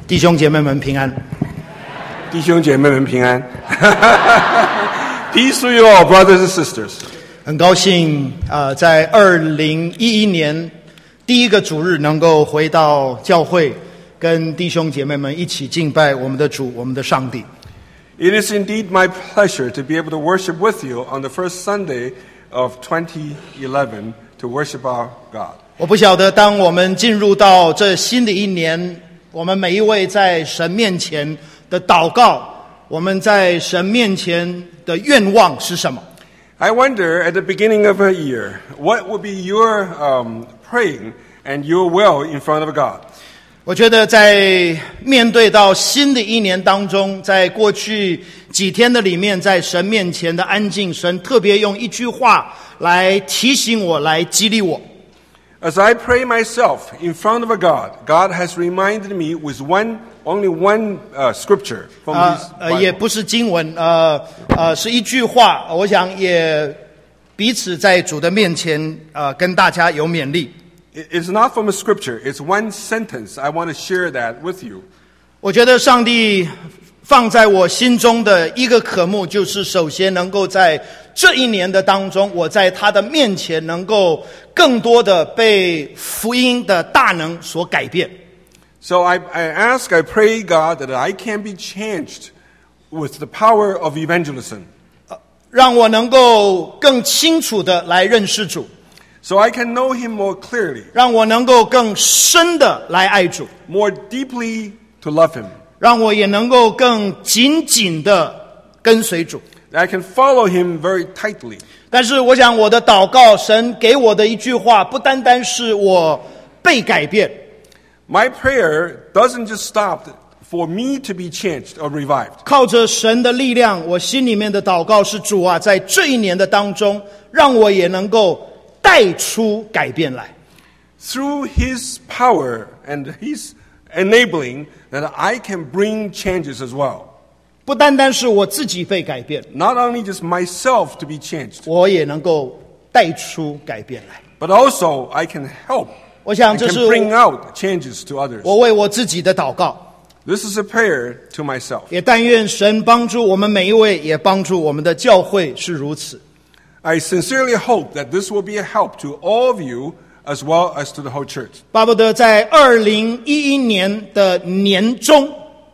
弟兄姐妹们平安。 弟兄姐妹们平安。Peace to you all, brothers and sisters. 很高兴在2011年第一个主日能够回到教会，跟弟兄姐妹们一起敬拜我们的主，我们的上帝。 It is indeed my pleasure to be able to worship with you on the first Sunday of 2011 to worship our God. 我不晓得当我们进入到这新的一年，我们每一位在神面前的祷告，我们在神面前的愿望是什么？ I wonder at the beginning of a year, what would be your praying and your will in front of God? 我觉得在面对到新的一年当中，在过去几天的里面，在神面前的安静，神特别用一句话来提醒我，来激励我。 As I pray myself in front of a God, God has reminded me with only one scripture from His Bible. 也不是经文，是一句话。我想也彼此在主的面前，跟大家有勉励。 It's not from a scripture. It's one sentence. I want to share that with you. 我觉得上帝放在我心中的一个渴慕，就是首先能够在这一年的当中，我在他的面前能够更多的被福音的大能所改变。 So I pray God that I can be changed with the power of evangelism. 让我能够更清楚的来认识主。 So I can know Him more clearly. 让我能够更深的来爱主。 More deeply to love Him. 让我也能够更紧紧的跟随主。 I can follow Him very tightly. 但是我想我的祷告，神给我的一句话，不单单是我被改变。 My prayer doesn't just stop for me to be changed or revived. 靠着神的力量，我心里面的祷告是主啊，在这一年的当中，让我也能够带出改变来。 Through His power and His enabling, that I can bring changes as well. 不单单是我自己被改变， Not only just myself to be changed, 我也能够带出改变来。 but also I can help. 我想 I 这 can 是 bring out changes to others. 我为我自己的祷告， This is a prayer to myself. 也但愿神帮助我们每一位，也帮助我们的教会是如此。 I sincerely hope that this will be a help to all of you as well as to the whole church. 巴不得在2011年的年中，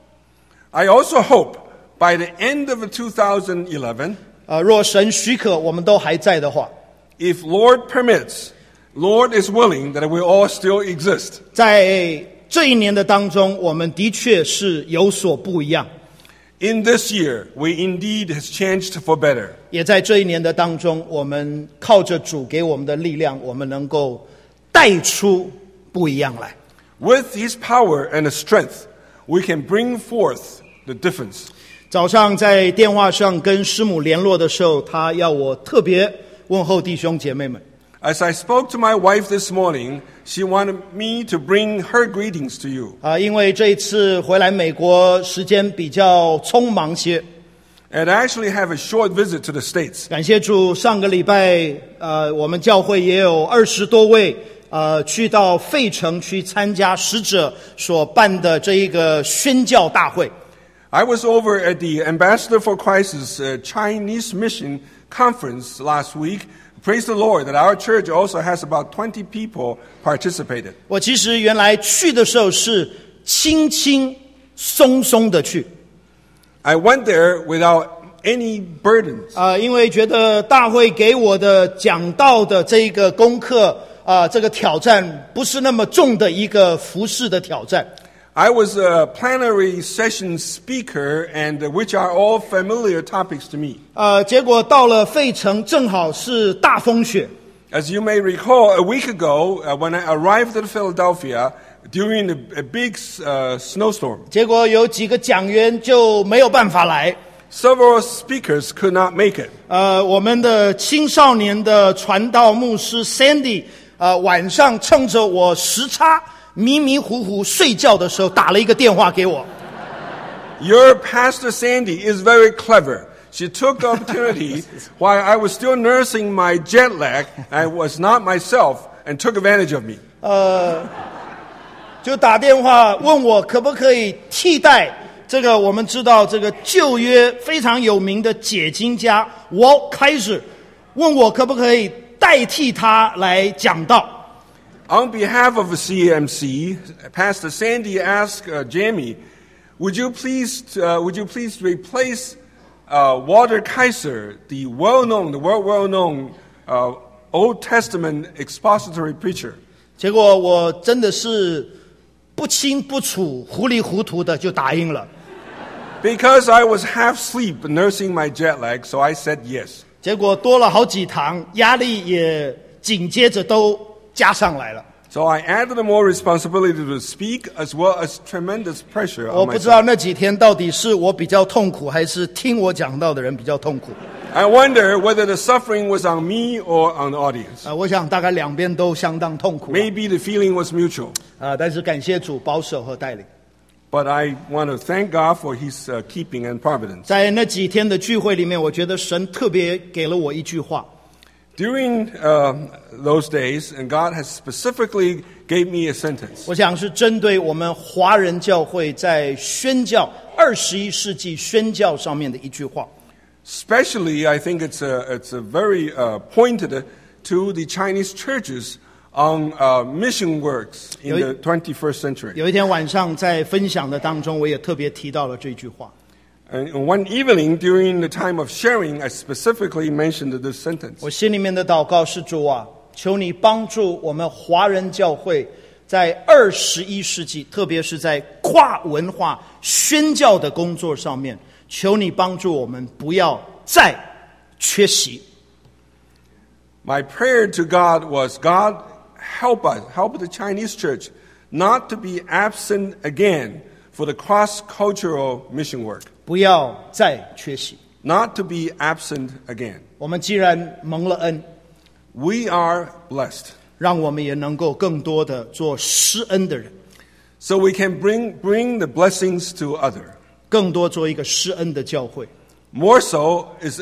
I also hope by the end of 2011, 若神许可，我们都还在的话， if Lord permits, Lord is willing that we all still exist. 在这一年的当中，我们的确是有所不一样。 In this year, we indeed has changed for better. 也在这一年的当中，我们靠着主给我们的力量，我们能够带出不一样来。 With His power and strength, we can bring forth the difference. 早上在电话上跟师母联络的时候，他要我特别问候弟兄姐妹们。 As I spoke to my wife this morning, she wanted me to bring her greetings to you. 因为这一次回来美国时间比较匆忙些。 And I actually have a short visit to the States. 感谢主，上个礼拜我们教会也有20多位去到费城去参加使者所办的这一个宣教大会。 I was over at the Ambassador for Christ's Chinese Mission Conference last week. Praise the Lord that our church also has about 20 people participated. 我其实原来去的时候是轻轻松松的去。 I went there without any burdens. 因为觉得大会给我的讲道的这一个功课这个挑战不是那么重的一个服事的挑战。 I was a plenary session speaker, and which are all familiar topics to me. 结果到了费城，正好是大风雪。 As you may recall, a week ago, when I arrived at Philadelphia during a big snowstorm, 结果有几个讲员就没有办法来。 several speakers could not make it. 我们的青少年的传道牧师 Sandy，晚上趁着我时差迷迷糊糊睡觉的时候，打了一个电话给我。 Your pastor Sandy is very clever. She took the opportunity while I was still nursing my jet lag and was not myself and took advantage of me. 就打电话问我可不可以替代这个我们知道这个旧约非常有名的解经家Walt Kaiser，问我可不可以代替他来讲道。 On behalf of the CMC, Pastor Sandy asked Jamie, would you please replace Walter Kaiser, the world well-known Old Testament expository preacher? 结果我真的是不清不楚、糊里糊涂的就答应了。 Because I was half asleep nursing my jet lag, so I said yes. 结果多了好几堂，压力也紧接着都加上来了。 So I added more responsibility to speak as well as tremendous pressure 我 on 不知道 myself. 那几天到底是我比较痛苦，还是听我讲道的人比较痛苦。 I wonder whether the suffering was on me or on the audience. 我想大概两边都相当痛苦。 Maybe the feeling was mutual. 但是感谢主保守和带领。 But I want to thank God for His keeping and providence. 在那几天的聚会里面，我觉得神特别给了我一句话。 During those days, and God has specifically gave me a sentence. 我想是针对我们华人教会在宣教21世纪宣教上面的一句话。 Especially, I think it's a very pointed to the Chinese churches on mission works in the 21st century. 有一天晚上在分享的当中，我也特别提到了这句话。 And one evening during the time of sharing, I specifically mentioned this sentence. 我心里面的祷告是主啊，求你帮助我们华人教会在21世纪，特别是在跨文化宣教的工作上面，求你帮助我们不要再缺席。 My prayer to God was, God, help the Chinese church not to be absent again for the cross-cultural mission work. 不要再缺席。 Not to be absent again. 我们既然蒙了恩， We are blessed. 让我们也能够更多的做施恩的人， So we can bring the blessings to others. 更多做一个施恩的教会。 More so is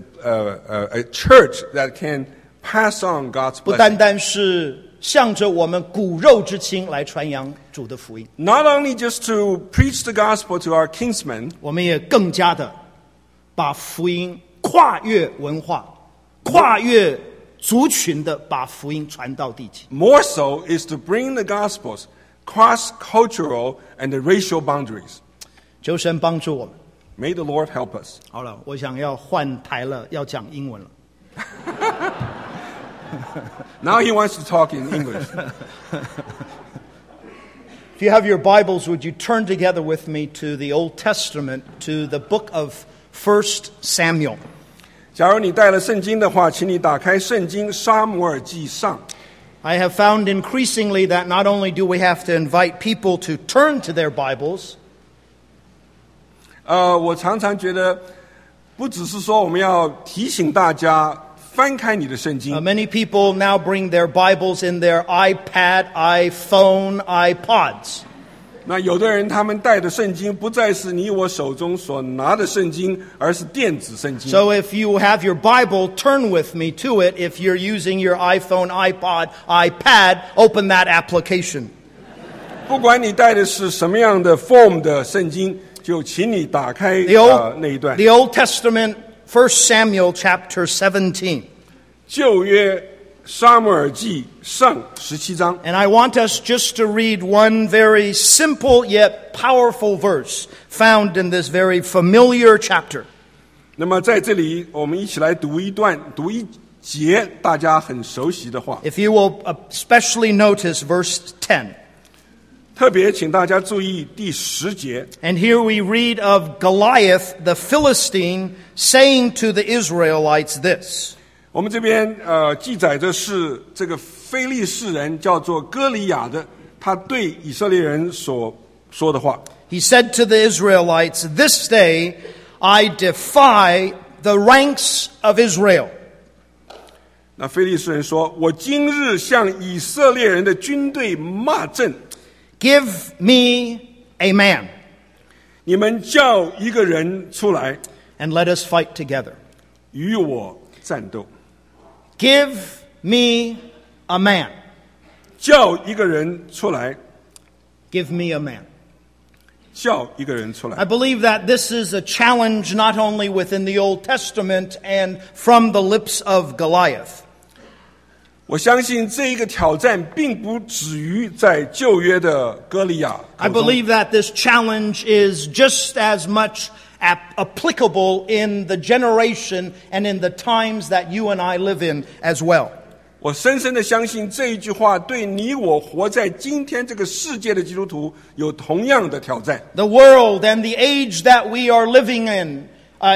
a church that can pass on God's 不单 blessing. 单是向着我们骨肉之亲来传扬主的福音， Not only just to preach the gospel to our kinsmen, 我们也更加的把福音跨越文化、跨越族群的把福音传到地极。 more so is to bring the gospels cross-cultural and the racial boundaries. 求神帮助我们。 May the Lord help us. 好了，我想要换台了，要讲英文了。 Now he wants to talk in English. If you have your Bibles, would you turn together with me to the Old Testament, to the book of 1 Samuel. 假如你带了圣经的话，请你打开圣经撒母耳记上。 I have found increasingly that not only do we have to invite people to turn to their Bibles, 我常常觉得，不只是说我们要提醒大家翻开你的圣经。 many people now bring their Bibles in their iPad, iPhone, iPods. 那有的人他们带的圣经不再是你我手中所拿的圣经，而是电子圣经。 So if you have your Bible, turn with me to it. If you're using your iPhone, iPod, iPad, open that application. 不管你带的是什么样的 form 的圣经，就请你打开 那一段 The Old Testament, 1 Samuel chapter 17. 旧约撒母耳记上17章。 And I want us just to read one very simple yet powerful verse found in this very familiar chapter. 那么在这里，我们一起来读一节大家很熟悉的话。 If you will especially notice verse 10. 特别请大家注意第10节。 And here we read of Goliath, the Philistine, saying to the Israelites this. 我们这边记载的是这个非利士人叫做歌利亚的，他对以色列人所说的话。 He said to the Israelites, "This day I defy the ranks of Israel." 那非利士人说：“我今日向以色列人的军队骂阵， Give me a man, 你们叫一个人出来 and let us fight together. 与我战斗。 Give me a man. 叫一个人出来， give me a man. 叫一个人出来。 I believe that this is a challenge not only within the Old Testament and from the lips of Goliath. 我相信这一个挑战并不止于在旧约的歌利亚 I 口中。 believe that this challenge is just as much applicable in the generation and in the times that you and I live in as well. 我深深的相信这一句话对你我活在今天这个世界的基督徒有同样的挑战。 The world and the age that we are living in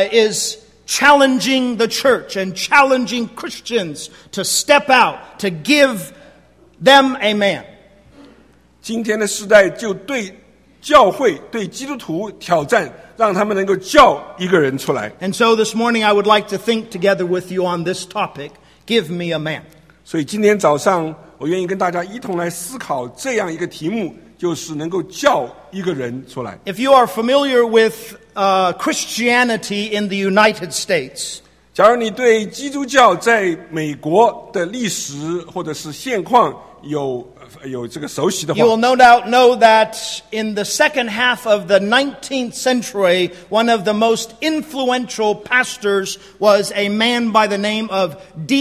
is challenging the church and challenging Christians to step out, to give them a man. 今天的时代就对教会、对基督徒挑战，让他们能够叫一个人出来。 And so this morning I would like to think together with you on this topic, give me a man. 所以今天早上，我愿意跟大家一同来思考这样一个题目，就是能够叫一个人出来。 If you are familiar with Christianity in the United States, 假如你对基督教在美国的历史或者是现况有这个熟悉的 you will 话， no doubt know that in the second half of the 19th century, one of the most influential pastors was a man by the name of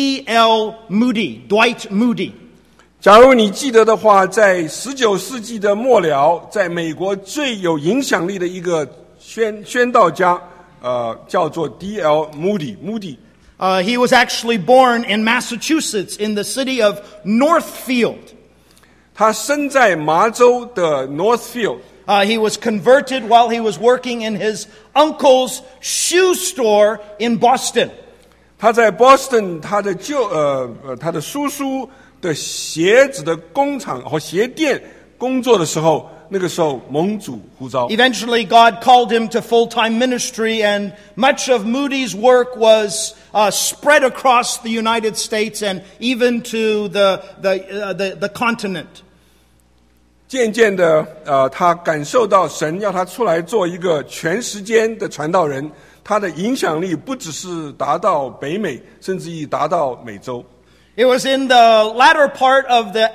D.L. Moody, Dwight Moody. 假如你记得的话，在19世纪的末了，在美国最有影响力的一个宣道家，叫做 D.L. Moody。 He was actually born in Massachusetts in the city of Northfield. 他生在麻州的 Northfield。 He was converted while he was working in his uncle's shoe store in Boston. 他在 Boston 他的叔叔的鞋子的工厂和鞋店工作的时候，那个时候蒙主呼召。 Eventually, God called him to full-time ministry, and much of Moody's work was spread across the United States and even to the continent. 渐渐的，他感受到神要他出来做一个全时间的传道人，他的影响力不只是达到北美，甚至于达到美洲。 It was in the latter part of the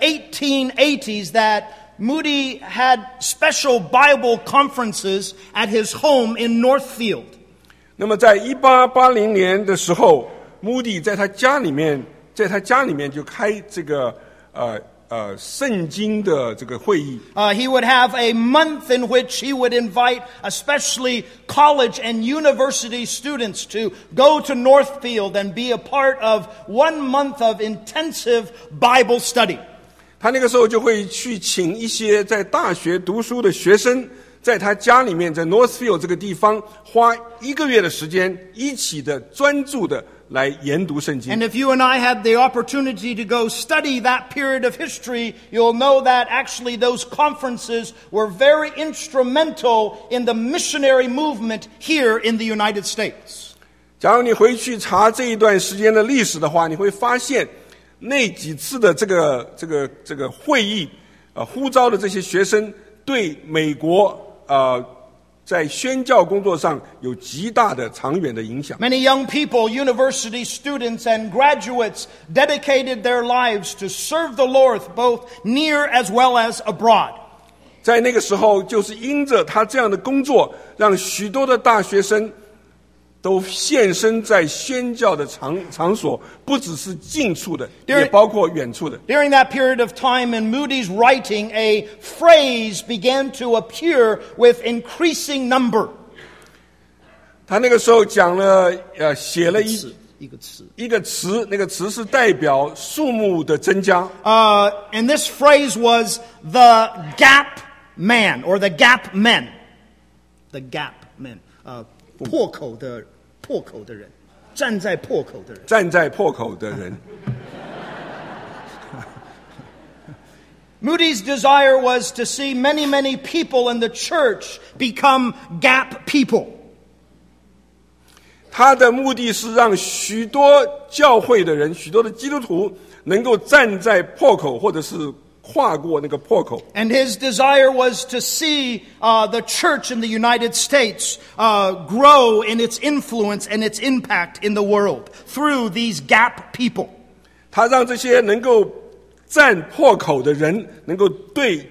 1880s that Moody had special Bible conferences at his home in Northfield. 那么在1880年的时候，Moody 在他家里面就开这个圣经的这个会议。 He would have a month in which he would invite especially college and university students to go to Northfield and be a part of 1 month of intensive Bible study. 他那个时候就会去请一些在大学读书的学生，在他家里面，在 Northfield 这个地方花1个月的时间，一起的专注的来研读圣经。 And if you and I had the opportunity to go study that period of history, you'll know that actually those conferences were very instrumental in the missionary movement here in the United States. 假如你回去查这一段时间的历史的话，你会发现那几次的这个会议，呼召的这些学生对美国在宣教工作上有极大的长远的影响。 Many young people, university students and graduates, dedicated their lives to serve the Lord both near as well as abroad. 在那个时候，就是因着他这样的工作，让许多的大学生都现身在宣教的场所，不只是近处的，也包括远处的。 During that period of time in Moody's writing, a phrase began to appear with increasing number. 他那个时候讲了，写了一个词，那个词是代表数目的增加。 And this phrase was the gap man or the gap men. The gap men. 破口的人，站在破口的人。 站在破口的人。 Moody's desire was to see many, many people in the church become gap people. 他的目的是让许多教会的人，许多的基督徒能够站在破口，或者是跨过那个破口。 And his desire was to see the church in the United States grow in its influence and its impact in the world through these gap people. 他让这些能够站破口的人，能够对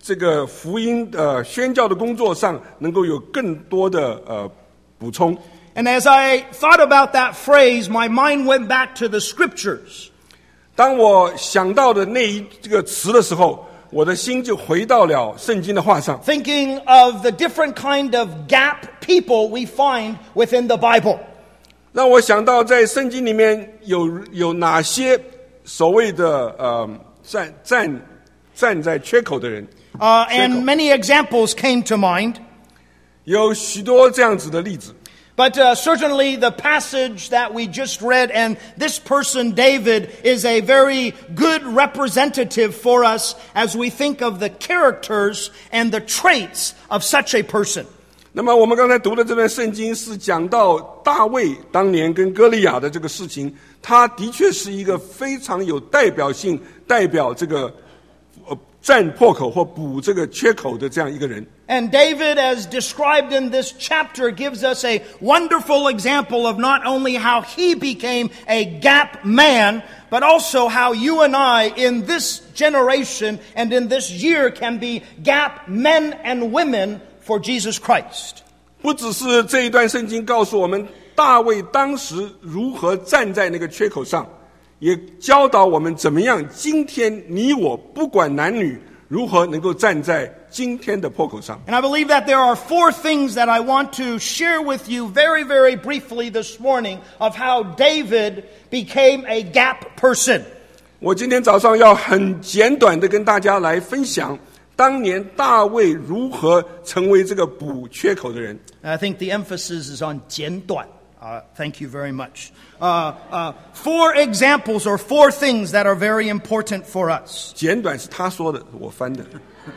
这个福音宣教的工作上能够有更多的补充。 And as I thought about that phrase, my mind went back to the scriptures. 当我想到的这个词的时候，我的心就回到了圣经的话上。 Thinking of the different kind of gap people we find within the Bible. 让我想到在圣经里面有哪些所谓的站在缺口的人。 And many examples came to mind. 有许多这样子的例子。 But certainly the passage that we just read, and this person, David, is a very good representative for us as we think of the characters and the traits of such a person. 那么我们刚才读的这段圣经是讲到大卫当年跟歌利亚的这个事情，他的确是一个非常有代表性，代表这个占破口或补这个缺口的这样一个人。 And David, as described in this chapter, gives us a wonderful example of not only how he became a gap man, but also how you and I in this generation and in this year can be gap men and women for Jesus Christ. 不只是这一段圣经告诉我们大卫当时如何站在那个缺口上，也教导我们怎么样今天你我不管男女如何能够站在今天的破口上。 And I believe that there are 4 things that I want to share with you very, very briefly this morning of how David became a gap person. 我今天早上要很简短的跟大家来分享当年大卫如何成为这个补缺口的人。 I think the emphasis is on 简短. Thank you very much. 4 examples or 4 things that are very important for us. 简短是他说的，我翻的。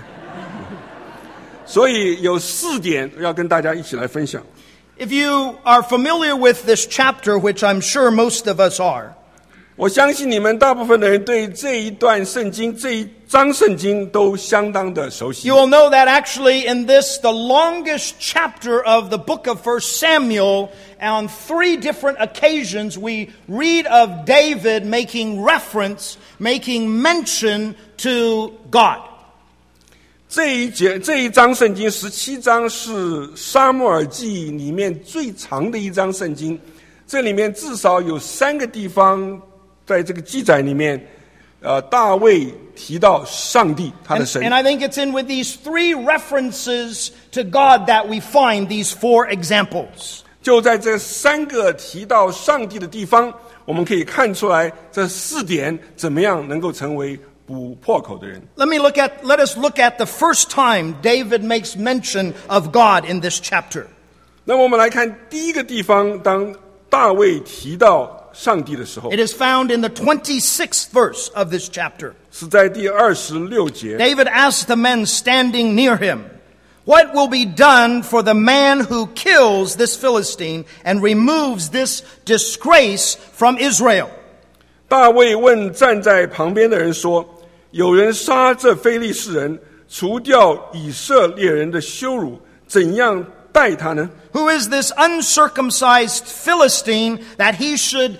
所以有4点要跟大家一起来分享。 If you are familiar with this chapter, which I'm sure most of us are, 我相信你们大部分的人对这一段圣经、这一章圣经都相当的熟悉。 you will know that actually in this, the longest chapter of the book of 1 Samuel, on 3 different occasions we read of David making reference, making mention to God. 这一章圣经17章是撒母耳记里面最长的一章圣经，这里面至少有3个地方在这个记载里面，大卫提到上帝他的神。 And I think it's in with these 3 references to God that we find these 4 examples. 就在这3个提到上帝的地方，我们可以看出来这4点怎么样能够成为补破口的人。 Let us look at the first time David makes mention of God in this chapter. 那么我们来看第一个地方，当大卫提到上帝的时候， It is found in the 26th verse of this chapter. 是在第26节。 David asked the men standing near him, "What will be done for the man who kills this Philistine and removes this disgrace from Israel?" 大卫问站在旁边的人说：“有人杀这非利士人，除掉以色列人的羞辱，怎样待他呢？” Who is this uncircumcised Philistine that he should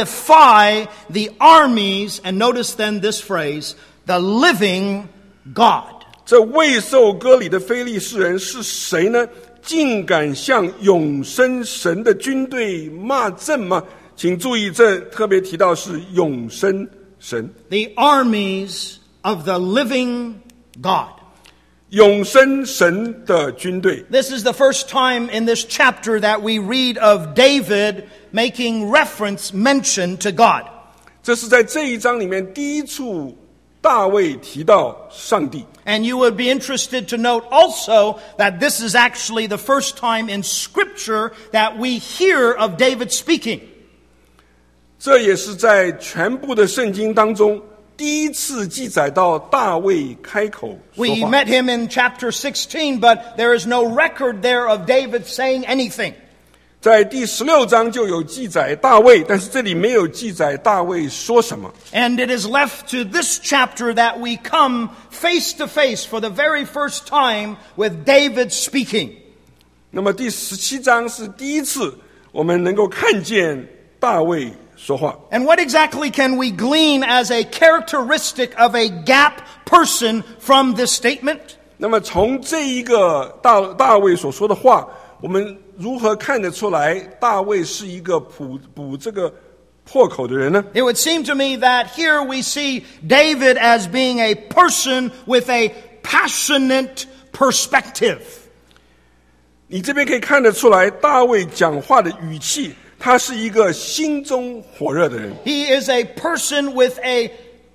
defy the armies, and notice then this phrase, the living God? 这未受割礼的非利士人是谁呢？竟敢向永生神的军队骂阵吗？请注意，这特别提到是永生神。 The armies of the living God. 永生神的军队。 This is the first time in this chapter that we read of David making reference, mention to God. 这是在这一章里面第一处大卫提到上帝。 And you would be interested to note also that this is actually the first time in Scripture that we hear of David speaking. 这也是在全部的圣经当中第一次记载到大卫开口说 We 话。 met him in chapter 16, but there is no record there of David saying anything. 在第16章就有记载大卫，但是这里没有记载大卫说什么。 And it is left to this chapter that we come face to face for the very first time with David speaking. 那么第17章是第一次我们能够看见大卫说话。 And what exactly can we glean as a characteristic of a gap person from this statement? 那么从这一个大卫所说的话，我们如何看得出来大卫是一个补这个破口的人呢？ It would seem to me that here we see David as being a person with a passionate perspective. 你这边可以看得出来，大卫讲话的语气，他是一个心中火热的人。 He is a person with a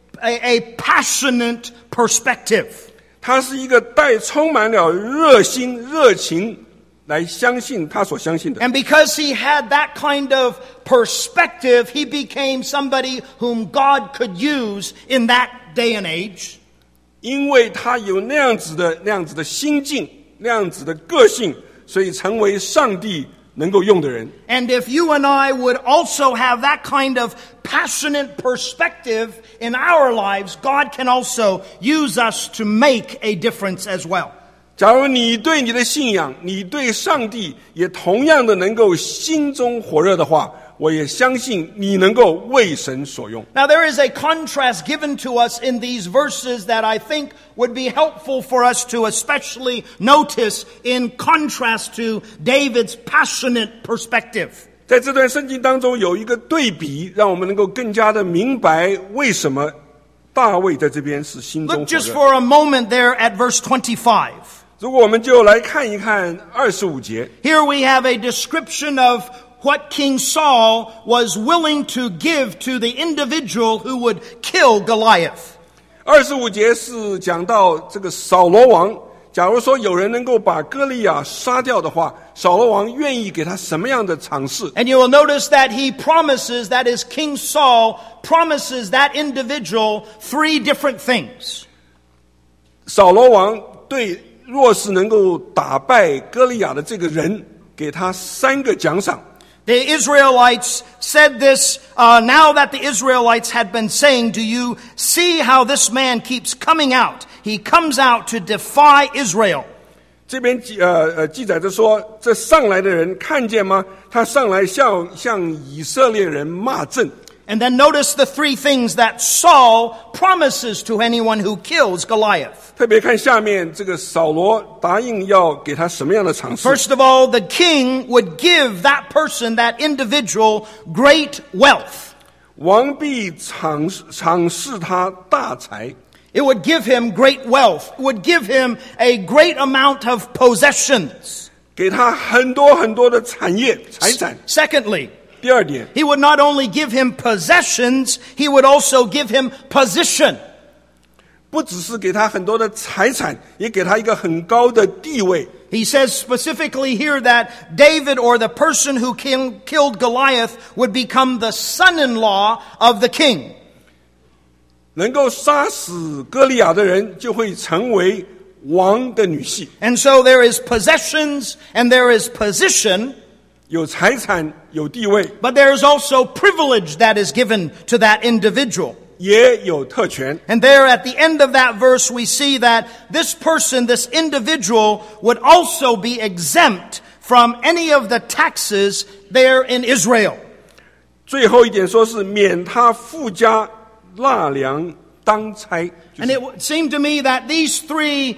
passionate perspective. 他是一个充满了热心、热情来相信他所相信的。 And because he had that kind of perspective, he became somebody whom God could use in that day and age. 因为他有那样子的心境，那样子的个性，所以成为上帝能够用的人。 And if you and I would also have that kind of passionate perspective in our lives, God can also use us to make a difference as well. 假如你对你的信仰，你对上帝也同样的能够心中火热的话，我也相信你能够为神所用。 Now there is a contrast given to us in these verses that I think would be helpful for us to especially notice in contrast to David's passionate perspective. 在这段圣经当中有一个对比，让我们能够更加的明白为什么大卫在这边是心中 Look 火 just 热。 for a moment there at verse 25. 如果我们就来看一看25节， Here we have a description of what King Saul was willing to give to the individual who would kill Goliath. 25节是讲到这个扫罗王，假如说有人能够把歌利亚杀掉的话，扫罗王愿意给他什么样的赏赐？ And you will notice that he promises, that is King Saul promises that individual 3 different things. 扫罗王对若是能够打败歌利亚的这个人，给他3个奖赏。 The Israelites said this, now that the Israelites had been saying, do you see how this man keeps coming out? He comes out to defy Israel. 这边记载着说，这上来的人看见吗？他上来向以色列人骂阵。 And then notice the 3 things that Saul promises to anyone who kills Goliath. 特别看下面这个扫罗答应要给他什么样的赏赐。 First of all, the king would give that person, that individual, great wealth. 王必赏赐他大财。 It would give him great wealth. It would give him a great amount of possessions. 给他很多很多的产业财产。 Secondly, 第二点， he would not only give him possessions, he would also give him position. 不只是给他很多的财产，也给他一个很高的地位。 He says specifically here that David, or the person who killed Goliath, would become the son-in-law of the king. 能够杀死歌利亚的人，就会成为王的女婿。 And so there is possessions and there is position, 有财产，有地位， but there is also privilege that is given to that individual. 也有特权。 And there at the end of that verse we see that this person, this individual, would also be exempt from any of the taxes there in Israel. 最后一点说是免他附加纳粮当差。 And it would seem to me that these 3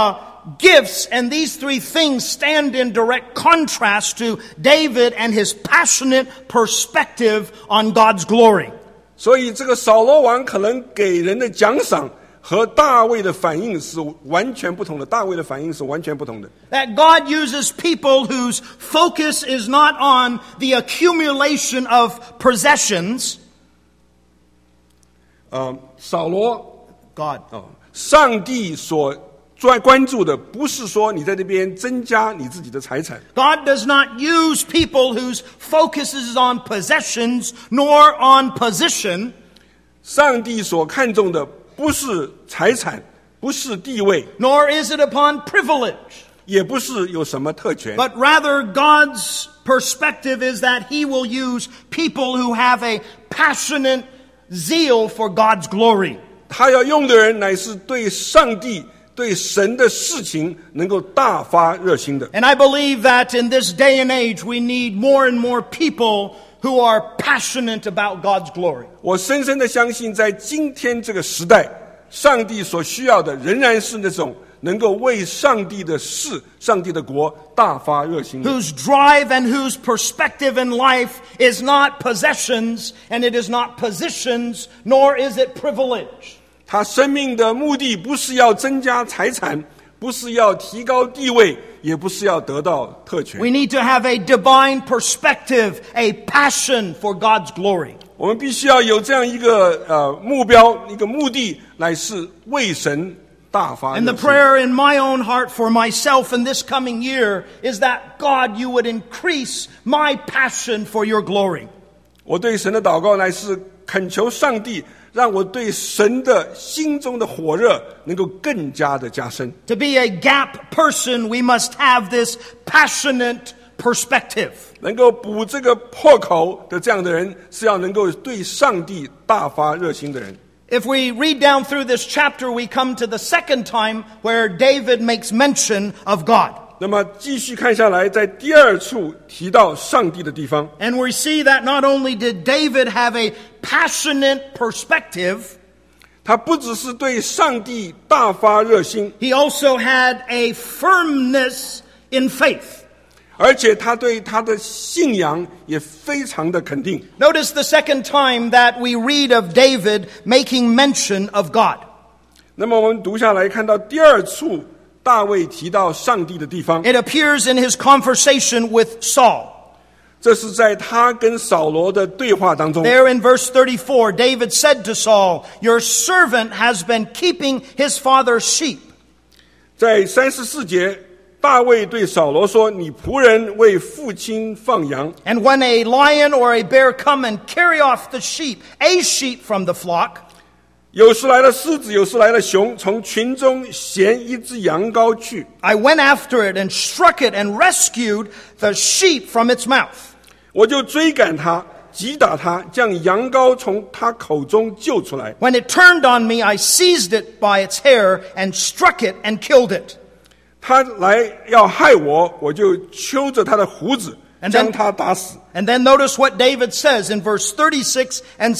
gifts and these 3 things stand in direct contrast to David and his passionate perspective on God's glory. 所以这个扫罗王可能给人的奖赏和大卫的反应是完全不同的。大卫的反应是完全不同的。 That God uses people whose focus is not on the accumulation of possessions. 扫罗 God. 上帝所关注的不是说你在这边增加你自己的财产。 God does not use people whose focus is on possessions nor on position. 上帝所看重的不是财产，不是地位， Nor is it upon privilege. 也不是有什么特权。 But rather God's perspective is that He will use people who have a passionate zeal for God's glory. 他要用的人乃是对上帝、对神的事情能够大发热心的。 And I believe that in this day and age we need more and more people who are passionate about God's glory. 我深深的相信，在今天这个时代，上帝所需要的仍然是那种能够为上帝的事、上帝的国大发热心的。 whose drive and whose perspective in life is not possessions, and it is not positions, nor is it privilege. 他生命的目的不是要增加财产，不是要提高地位，也不是要得到特权。 We need to have a divine perspective, a passion for God's glory. 我们必须要有这样一个目标，一个目的，乃是为神大发热 And the 心。 prayer in my own heart for myself in this coming year is that, God, you would increase my passion for your glory. 我对神的祷告乃是恳求上帝，让我对神的心中的火热能够更加的加深。 To be a gap person, we must have this passionate perspective. 能够补这个破口的这样的人，是要能够对上帝大发热心的人。 If we read down through this chapter, we come to the second time where David makes mention of God. 那么继续看下来，在第二处提到上帝的地方， And we see that not only did David have a passionate perspective, 他不只是对上帝大发热心， he also had a firmness in faith. 而且他对他的信仰也非常的肯定。 Notice the second time that we read of David making mention of God. 那么我们读下来，看到第二处大卫提到上帝的地方， It appears in his conversation with Saul. 这是在他跟扫罗的对话当中。 There in verse 34, David said to Saul, "Your servant has been keeping his father's sheep." 在34节，大卫对扫罗说：“你仆人为父亲放羊， And when a lion or a bear come and carry off the sheep, a sheep from the flock, 有时来了狮子，有时来了熊，从群中衔一只羊羔去。 I went after it and struck it and rescued the sheep from its mouth. 我就追赶他，击打他，将羊羔从他口中救出来。 When it turned on me, I seized it by its hair and struck it and killed it." 他来要害我，我就揪着他的胡子， And then- 将他打死。 And then notice what David says in verse 36 and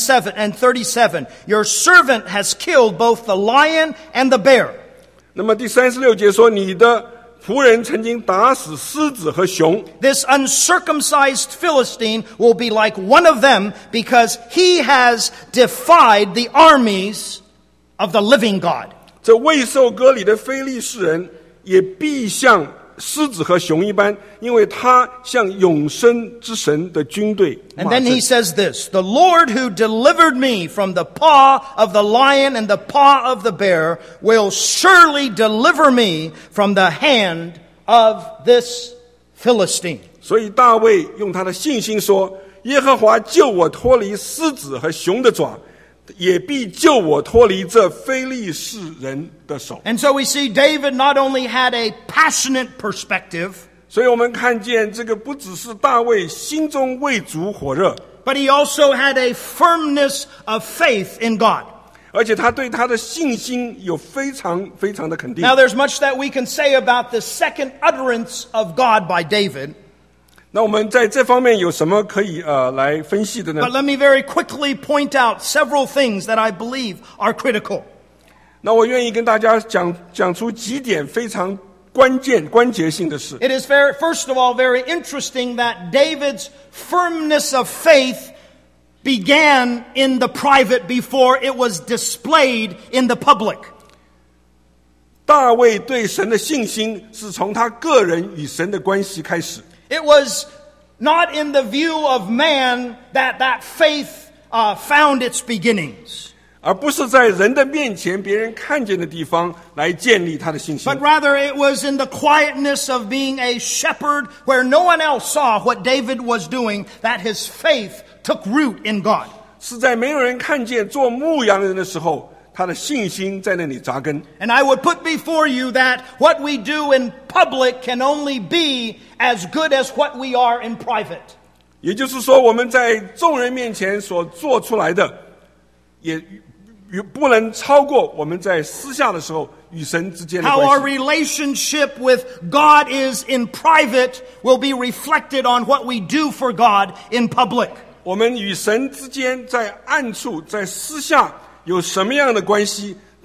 37. "Your servant has killed both the lion and the bear." 那么第36节说：“你的仆人曾经打死狮子和熊。 This uncircumcised Philistine will be like one of them because he has defied the armies of the living God. 这未受割礼的非利士人也必像狮子和熊一般，因为他向永生之神的军队 And 马 then 阵。 he says this, "The Lord who delivered me from the paw of the lion and the paw of the bear will surely deliver me from the hand of this Philistine." 所以大卫用他的信心说：“耶和华救我脱离狮子和熊的爪，也必救我脱离这非利士人的手。” And so we see David not only had a passionate perspective, 所以我们看见这个不只是大卫心中为主火热， but he also had a firmness of faith in God. 而且他对他的信心有非常非常的肯定。 Now there's much that we can say about the second utterance of God by David, 那我们在这方面有什么可以来分析的呢 but？let me very quickly point out several things that I believe are critical. 那我愿意跟大家讲出几点非常关节性的事。 It is first of all very interesting that David's firmness of faith began in the private before it was displayed in the public. 大卫对神的信心是从他个人与神的关系开始。 It was not in the view of man that faith found its beginnings, 而不是在人的面前、别人看见的地方来建立他的信心， but rather it was in the quietness of being a shepherd where no one else saw what David was doing, that his faith took root in God. 是在没有人看见做牧羊人的时候，他的信心在那里扎根。 And I would put before you that what we do in public can only be as good as what we are in private. 也就是说，我们在众人面前所做出来的，也不能超过我们在私下的时候与神之间的 How our 关系。 relationship with God is in private will be reflected on what we do for God in public. 我们与神之间在暗处、在私下有什么样的关系，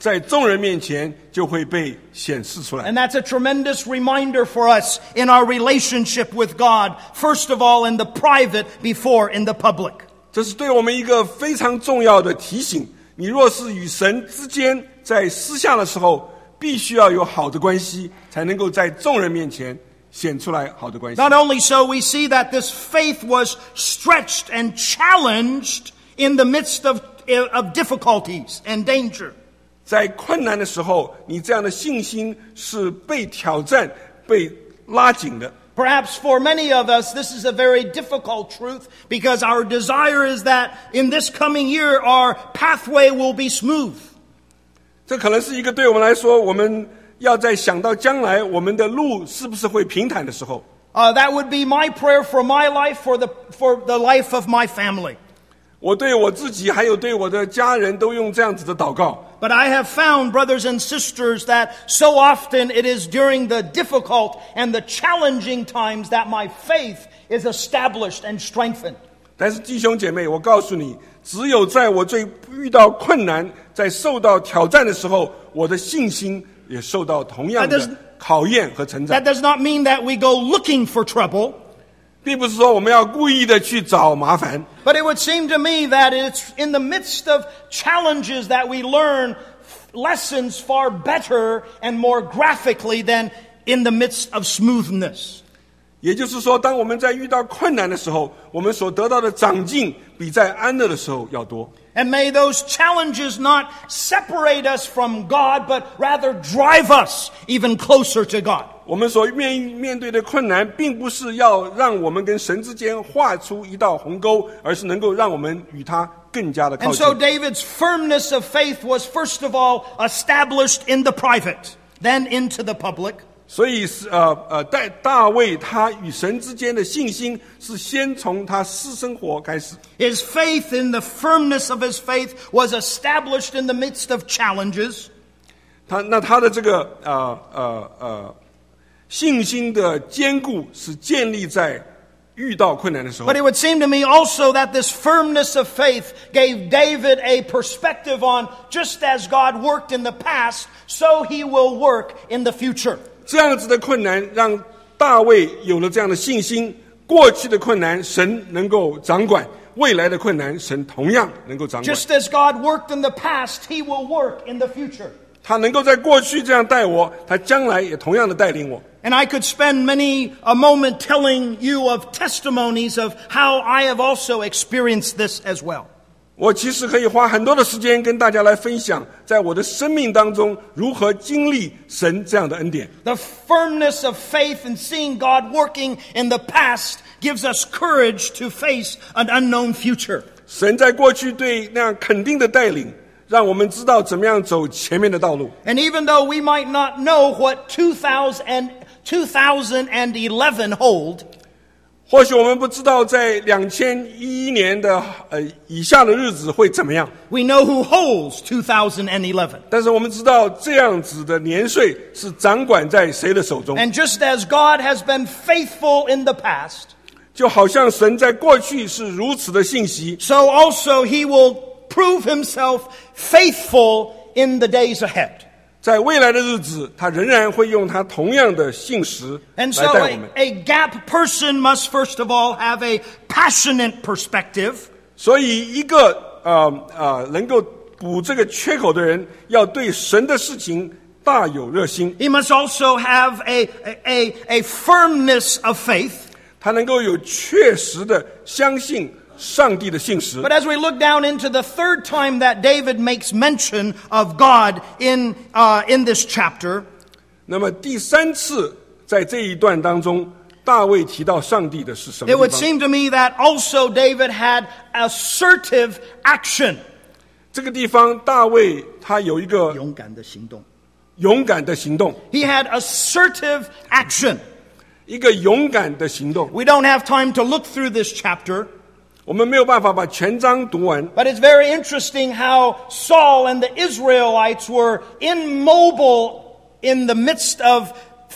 在众人面前就会被显示出来。 And that's a tremendous reminder for us in our relationship with God, first of all in the private, before in the public. 这是对我们一个非常重要的提醒。你若是与神之间在私下的时候，必须要有好的关系，才能够在众人面前显出来好的关系。 Not only so, we see that this faith was stretched and challenged in the midst of difficulties and danger. 在困难的时候，你这样的信心是被挑战、被拉紧的。 Perhaps for many of us, this is a very difficult truth because our desire is that in this coming year, our pathway will be smooth. 这可能是一个对我们来说，我们要在想到将来我们的路是不是会平坦的时候。 That would be my prayer for my life, for the life of my family. 我对我自己还有对我的家人都用这样子的祷告。 But I have found, brothers and sisters, that so often it is during the difficult and the challenging times that my faith is established and strengthened. 但是弟兄姐妹，我告诉你，只有在我最遇到困难、在受到挑战的时候，我的信心也受到同样的考验和成长。 That does not mean that we go looking for trouble. 并不是说我们要故意的去找麻烦。 But it would seem to me that it's in the midst of challenges that we learn lessons far better and more graphically than in the midst of smoothness. 也就是说，当我们在遇到困难的时候，我们所得到的长进比在安乐的时候要多。 And may those challenges not separate us from God, but rather drive us even closer to God. 我们所面对的困难，并不是要让我们跟神之间画出一道鸿沟，而是能够让我们与他更加的靠 And 近。 so David's firmness of faith was first of all established in the private, then into the public. 所以大卫他与神之间的信心是先从他私生活开始。 His faith in the firmness of his faith was established in the midst of challenges. 他的这个信心的坚固是建立在遇到困难的时候。 But it would seem to me also that this firmness of faith gave David a perspective on just as God worked in the past, so he will work in the future. 这样子的困难让大卫有了这样的信心，过去的困难神能够掌管，未来的困难神同样能够掌管。 Just as God worked in the past, he will work in the future. 他能够在过去这样带我，他将来也同样的带领我。 And I could spend many a moment telling you of testimonies of how I have also experienced this as well. 我其实可以花很多的时间跟大家来分享，在我的生命当中如何经历神这样的恩典。 The firmness of faith in seeing God working in the past gives us courage to face an unknown future. 神在过去对那样肯定的带领，让我们知道怎么样走前面的道路。 And even though we might not know what 2011 hold, 或许我们不知道在2011年的以下的日子会怎么样， we know who holds 2011. 但是我们知道这样子的年岁是掌管在谁的手中。 And just as God has been faithful in the past, 就好像神在过去是如此的信息， so also he will prove himself faithful in the days ahead. 在未来的日子，他仍然会用他同样的信实来 And so 带我们。 a gap person must first of all have a passionate perspective. 所以，一个能够补这个缺口的人，要对神的事情大有热心。 He must also have a firmness of faith. 他能够有确实的相信上帝的信实。 But as we look down into the third time that David makes mention of God in this chapter, 那么第三次在这一段当中，大卫提到上帝的是什么 it 地 would 方？ seem to me that also David had assertive action. 这个地方，大卫他有一个勇敢的行动， He had assertive action. 一个勇敢的行动。 We don't have time to look through this chapter, 我们没有办法把全章读完， but it's very interesting how Saul and the Israelites were immobile in the midst of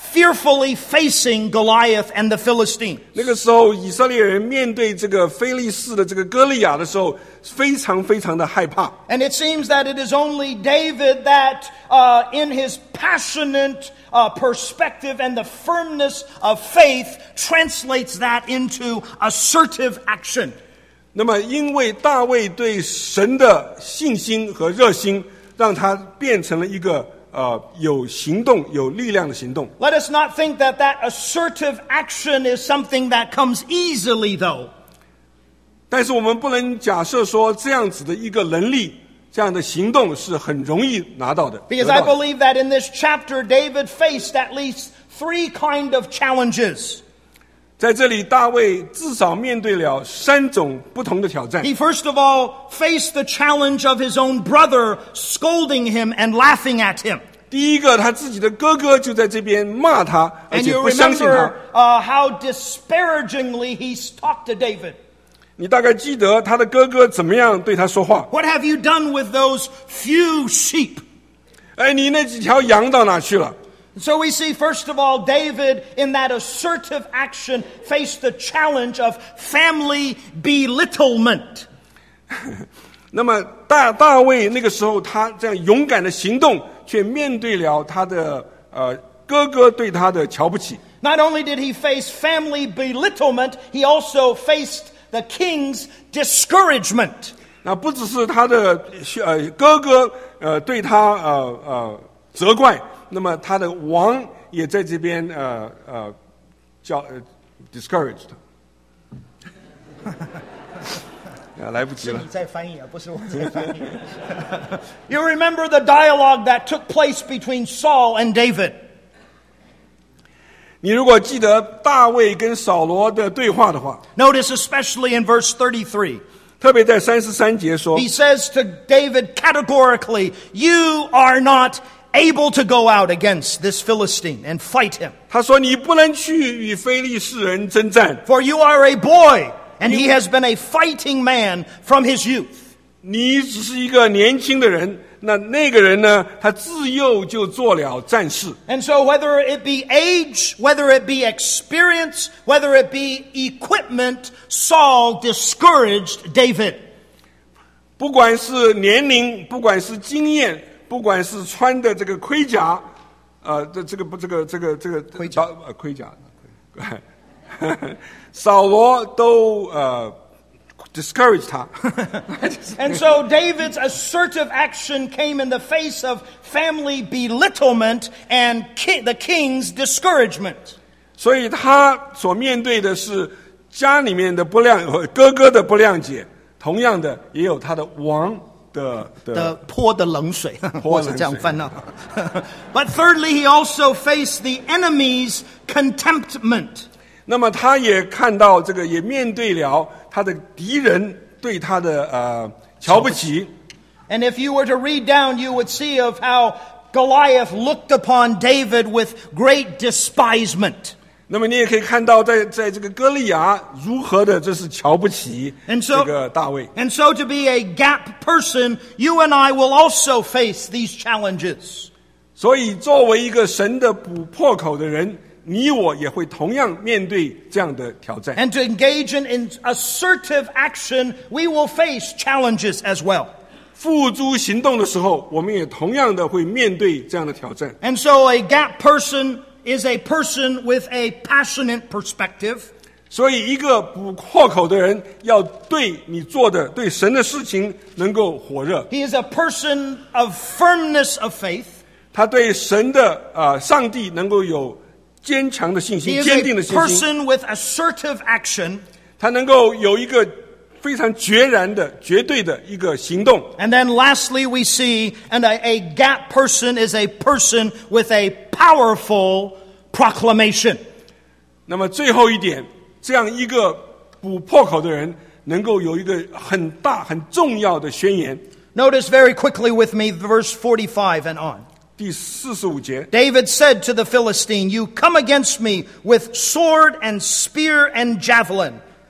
fearfully facing Goliath and the Philistines. 那个时候，以色列人面对这个非利士的这个歌利亚的时候，非常非常的害怕。 And it seems that it is only David that, in his passionate perspective and the firmness of faith, translates that into assertive action. 那么，因为大卫对神的信心和热心，让他变成了一个有行动、有力量的行动。 Let us not think that assertive action is something that comes easily, though. 但是我们不能假设说这样子的一个能力、这样的行动是很容易拿到的。 Because I believe that in this chapter, David faced at least 3 kind of challenges. 在这里，大卫至少面对了3种不同的挑战。 He first of all faced the challenge of his own brother scolding him and laughing at him. 第一个，他自己的哥哥就在这边骂他，而 And 且 you 不相信他。 remember how disparagingly he talked to David. 你大概记得他的哥哥怎么样对他说话？ What have you done with those few sheep? 哎，你那几条羊到哪去了？ So we see, first of all, David, in that assertive action, faced the challenge of family belittlement. 那么大卫那个时候，他这样勇敢的行动，却面对了他的哥哥对他的瞧不起。 Not only did he face family belittlement, he also faced the king's discouragement. 那不只是他的哥哥对他责怪。那么他的王也在这边叫discouraged 来不及了。 You remember the dialogue that took place between Saul and David. 你如果记得大卫跟扫罗的对话的话， Notice especially in verse 33. 特别在33节说 He says to David categorically, "You are not able to go out against this Philistine and fight him. 他说你不能去与非利士人征战， For you are a boy, and he has been a fighting man from his youth." 你只是一个年轻的人，那个人呢，他自幼就做了战士。 And so whether it be age, whether it be experience, whether it be equipment, Saul discouraged David. 不管是年龄，不管是经验，不管是穿的这个盔甲，这个盔甲，扫罗都discourage 他。 And so David's assertive action came in the face of family belittlement and the king's discouragement. 所以他所面对的是家里面的不谅，哥哥的不谅解，同样的也有他的王的泼的冷水，或者这样翻啊。But thirdly, he also faced the enemy's contentment. 那么他也看到这个，也面对了他的敌人对他的瞧不起。 And if you were to read down, you would see of how Goliath looked upon David with great despisement. 那么你也可以看到在这个歌利亚如何的这是瞧不起这个大卫。 And so to be a gap person, you and I will also face these challenges. 所以作为一个神的补破口的人，你我也会同样面对这样的挑战。 And to engage in assertive action, we will face challenges as well. 付诸行动的时候，我们也同样的会面对这样的挑战。 And so a gap person is a person with a passionate perspective. 所以一个补破口的人要对你做的对神的事情能够火热。 He is a person of firmness of faith. 他对神的上帝能够有坚强的信 He 心， is 坚定的 a 信心。 person with assertive action. 他能够有一个非常决然的、绝对的一个行动。 And then lastly, we see, and a gap person is a person with a powerful proclamation. 那么最后一点，这样一个补破口的人，能够有一个很大、很重要的宣言。 Notice very quickly with me verse 45 and on. 第45节 David said to the Philistine, "You come against me with sword and spear and javelin."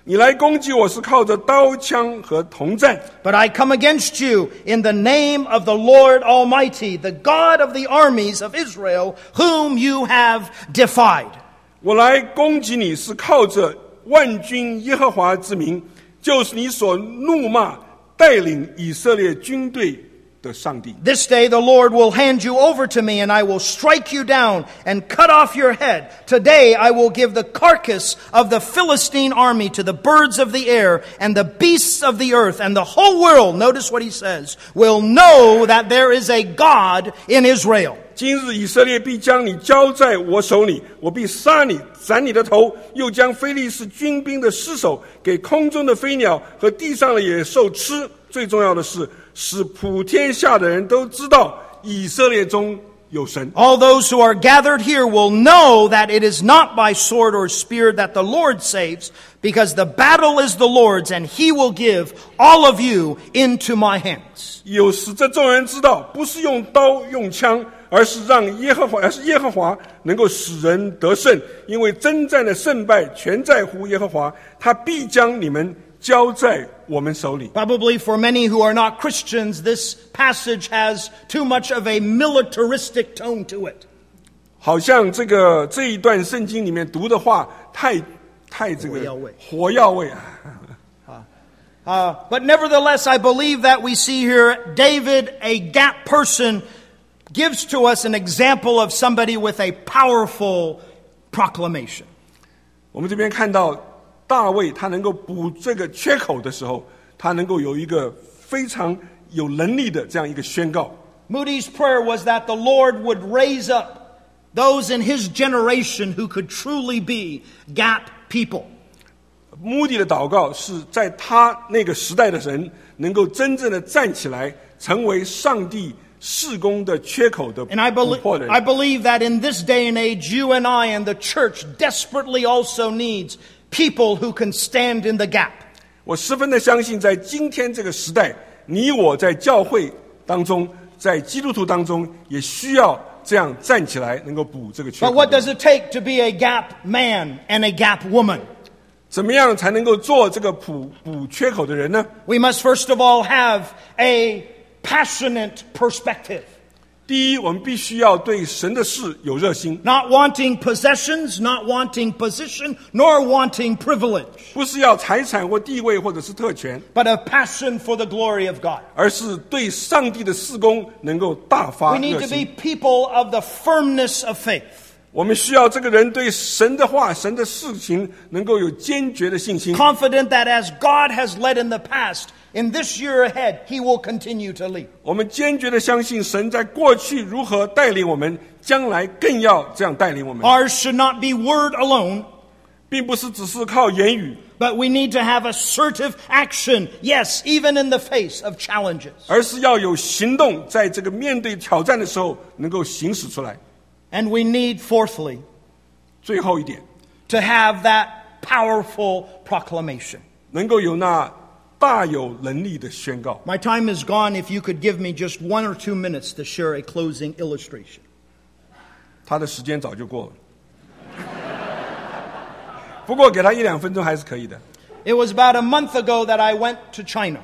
你来攻击我是靠着刀枪和铜战， But I come against you in the name of the Lord Almighty, the God of the armies of Israel, whom you have defied. 我来攻击你是靠着万军耶和华之名，就是你所怒骂带领以色列军队的上帝。 This day the Lord will hand you over to me, and I will strike you down and cut off your head. Today I will give the carcass of the Philistine army to the birds of the air and the beasts of the earth, and the whole world, notice what he says, will know that there is a God in Israel. 今日以色列必将你交在我手里，我必杀你，斩你的头，又将非利士军兵的尸首给空中的飞鸟和地上的野兽吃。最重要的是，使普天下的人都知道以色列中有神。 All those who are gathered here will know that it is not by sword or spear that the Lord saves, because the battle is the Lord's, and he will give all of you into my hands. 有使这众人知道，不是用刀用枪，而是耶和华能够使人得胜，因为征战的胜败全在乎耶和华，他必将你们交在我们手里。 Probably for many who are not Christians, this passage has too much of a militaristic tone to it. 好像这一段圣经里面读的话，太这个火药味啊。 But nevertheless, I believe that we see here David, a gap person, gives to us an example of somebody with a powerful proclamation. 我们这边看到大卫他能够补这个缺口的时候，他能够有一个非常有能力的这样一个宣告。 Moody's prayer was that the Lord would raise up those in his generation who could truly be gap people. 目的的祷告是在他那个时代的人能够真正的站起来，成为上帝事工的缺口的 And I 补破人。 believe that in this day and age, you and I and the church desperately also needs people who can stand in the gap. 我十分的相信，在今天这个时代，你我在教会当中，在基督徒当中，也需要这样站起来，能够补这个缺口。 But what does it take to be a gap man and a gap woman? 怎么样才能够做这个补缺口的人呢？ We must first of all have a passionate perspective. 第一，我们必须要对神的事有热心， Not wanting possessions, not wanting position, nor wanting privilege, 不是要财产或地位或者是特权， but a passion for the glory of God. 而是对上帝的事工能够大发 We need 热 to be 心。 people of the firmness of faith. 我们需要这个人对神的话、神的事情能够有坚决的信心， Confident that as God has led in the past, in this year ahead, he will continue to lead. 我们坚决的相信神在过去如何带领我们，将来更要这样带领我们， Ours should not be word alone, 并不是只是靠言语， but we need to have assertive action, yes, even in the face of challenges. 而是要有行动，在这个面对挑战的时候能够行使出来。 And we need, fourthly, 最后一点， to have that powerful proclamation. 能够有那大有能力的宣告。 My time is gone. If you could give me just 1 or 2 minutes to share a closing illustration. 他的时间早就过了，不过给他1-2分钟还是可以的。 It was about a month ago that I went to China.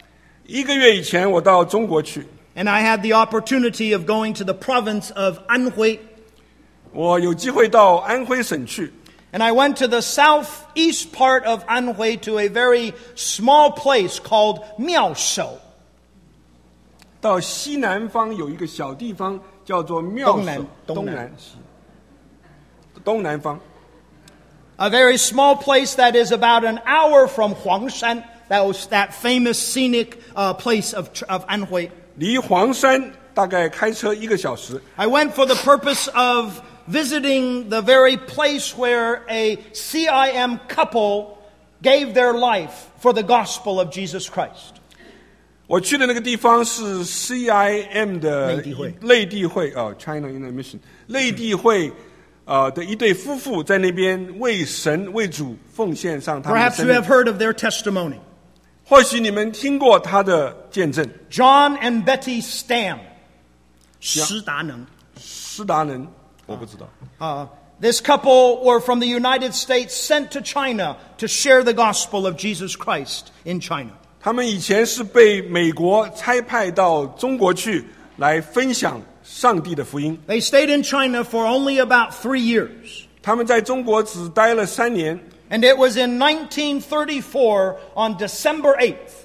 1个月以前，我到中国去， And I had the opportunity of going to the province of Anhui. 我有机会到安徽省去。 And I went to the southeast part of Anhui to a very small place called Miaoshou. 到西南方有一个小地方叫做妙手，东南方。 A very small place that is about an hour from Huangshan. That was that famous scenic place of Anhui. 离黄山大概开车1个小时。 I went for the purpose of visiting the very place where a CIM couple gave their life for the gospel of Jesus Christ. 我去的那个地方是 CIM 的内地会China Inner Mission 内地会的一对夫妇在那边为神为主奉献上他们的 Perhaps 生 you 命。 have heard of their testimony. 或许你们听过他的见证。 John and Betty Stam. 施达能. 施达能我不知道。 This couple were from the United States sent to China to share the gospel of Jesus Christ in China. 他们以前是被美国差派到中国去，来分享上帝的福音。 They stayed in China for only about 3 years. 他们在中国只待了3年。 And it was in 1934 on December 8th.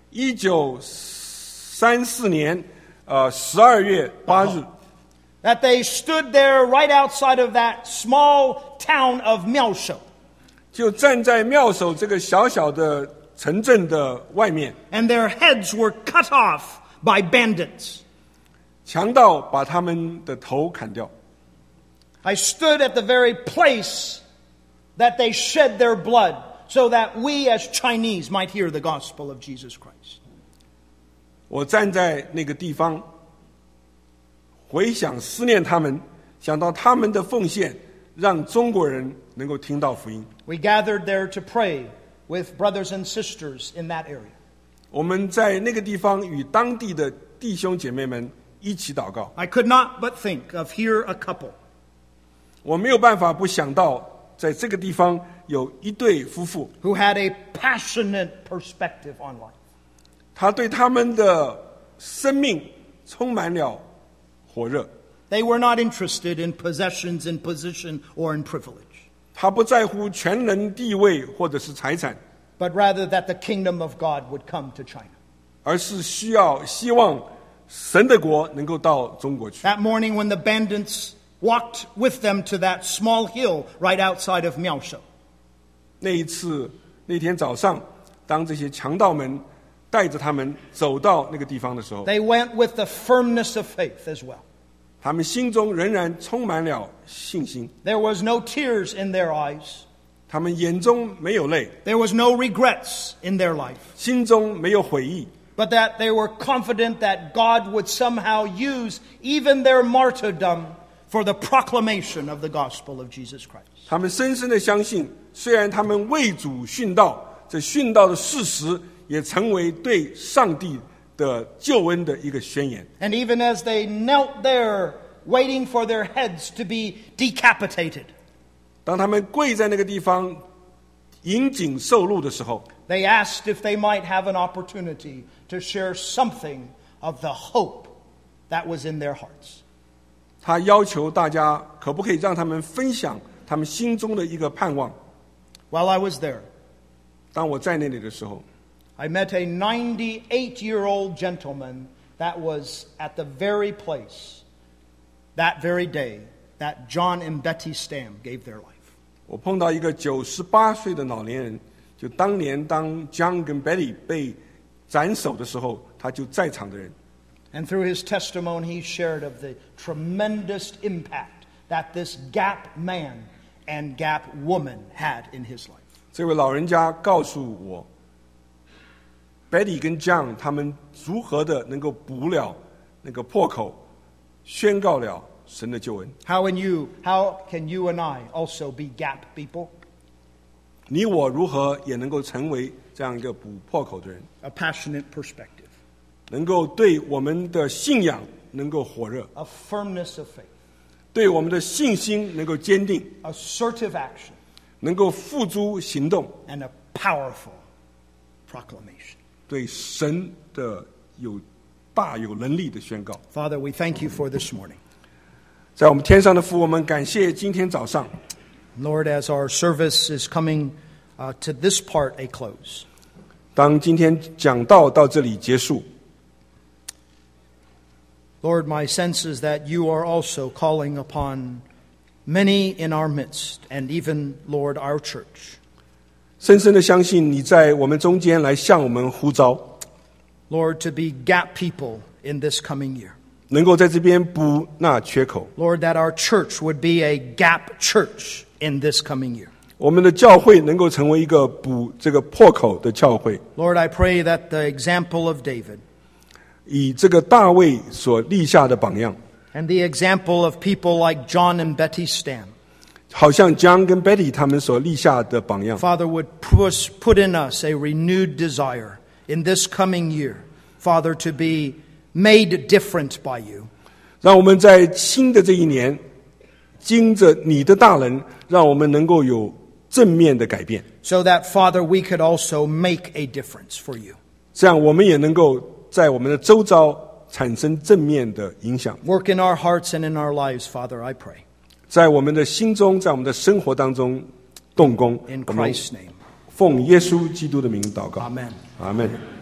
1934年12月8日 that they stood there right outside of that small town of Miaoshou. 就站在妙手这个小小的城镇的外面， And their heads were cut off by bandits. 强盗把他们的头砍掉。 I stood at the very place that they shed their blood so that we as Chinese might hear the gospel of Jesus Christ. 我站在那个地方，回想思念他们，想到他们的奉献，让中国人能够听到福音。 We gathered there to pray with brothers and sisters in that area. 我们在那个地方与当地的弟兄姐妹们一起祷告。 I could not but think of here a couple 我没有办法不想到，在这个地方有一对夫妇， who had a passionate perspective on life. 他对他们的生命充满了火热。 They were not interested in possessions, in position, or in privilege, 他不在乎权能、地位或者是财产， but rather that the kingdom of God would come to China. 而是希望神的国能够到中国去。 That morning when the bandits walked with them to that small hill right outside of Miaoshou, 那天早上，当这些强盗们带着他们走到那个地方的时候， they went with the firmness of faith as well. 他们心中仍然充满了信心， There was no tears in their eyes. 他们眼中没有泪， There was no regrets in their life, 心中没有悔意， but that they were confident that God would somehow use even their martyrdom for the proclamation of the gospel of Jesus Christ. 他们深深的相信，虽然他们为主殉道，这殉道的事实也成为对上帝的救恩的一个宣言。 And even as they knelt there, waiting for their heads to be decapitated, 当他们跪在那个地方引颈受戮的时候， they asked if they might have an opportunity to share something of the hope that was in their hearts. 他要求大家可不可以让他们分享他们心中的一个盼望。 While I was there, 当我在那里的时候， I met a 98-year-old gentleman that was at the very place, that very day, that John and Betty Stam gave their life. 我碰到一个98岁的老年人，就当年当 John 跟 Betty 被斩首的时候，他就在场的人。 And through his testimony, he shared of the tremendous impact that this Gap man and Gap woman had in his life. 这位老人家告诉我 ，Betty 跟 John 他们如何的能够补了那个破口，宣告了神的救恩。 How can you and I also be Gap people? 你我如何也能够成为这样一个补破口的人， A passionate perspective, 能够对我们的信仰能够火热， a firmness of faith, 对我们的信心能够坚定， assertive action, 能够付诸行动， and a powerful proclamation. 对神的大有能力的宣告。 Father, we thank you for this morning. 在我们天上的父，我们感谢今天早上， Lord, as our service is coming to this part a close, 当今天讲道到这里结束， Lord, my sense is that you are also calling upon many in our midst, and even, Lord, our church, 深深的相信你在我们中间来向我们呼召， Lord, to be Gap people in this coming year. 能够在这边补那缺口。 Lord, that our church would be a Gap church in this coming year. 我们的教会能够成为一个补这个破口的教会， Lord, I pray that the example of David 以这个大卫所立下的榜样， and the example of people like John and Betty Stam, 好像 John 跟 Betty 他们所立下的榜样， Father, would put in us a renewed desire in this coming year, Father, to be made different by you. 让我们在新的这一年经着你的大能，让我们能够有正面的改变。 So that, Father, we could also make a difference for you. 这样我们也能够在我们的周遭产生正面的影响。 Work in our hearts and in our lives, Father, I pray. 在我们的心中，在我们的生活当中动工。 In 我们 Christ's name. 奉耶稣基督的名祷告。 Amen. 阿们。